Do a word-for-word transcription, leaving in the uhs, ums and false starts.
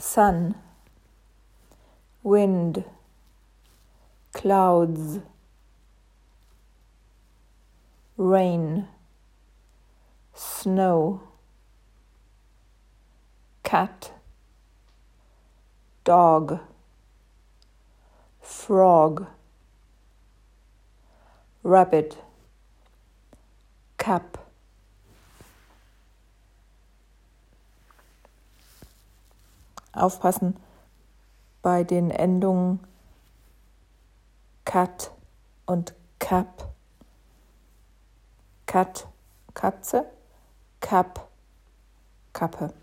sun, wind, clouds, rain, snow, cat, dog, frog, rabbit, cap. Aufpassen bei den Endungen cat und cap. Cat, Katze, cap, Kappe.